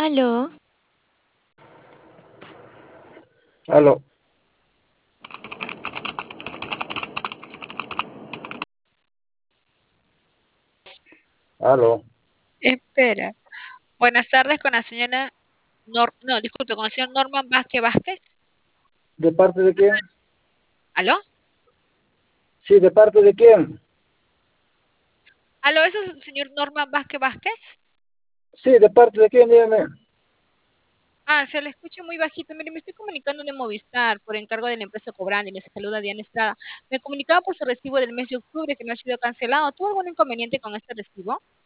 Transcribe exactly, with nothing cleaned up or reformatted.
Aló, Aló, aló. Espera. Buenas tardes con la señora Nor, no, disculpe, con el señor Norman Vázquez Vázquez. ¿De parte de quién? ¿Aló? Sí, ¿de parte de quién? ¿Aló? ¿Eso es el señor Norman Vázquez Vázquez? Sí, ¿de parte de quién? Dígame. Ah, se le escucha muy bajito. Mire, me estoy comunicando de Movistar por encargo de la empresa Cobrando y le saluda Diana Estrada. Me comunicaba por su recibo del mes de octubre que no ha sido cancelado. ¿Tuvo algún inconveniente con este recibo?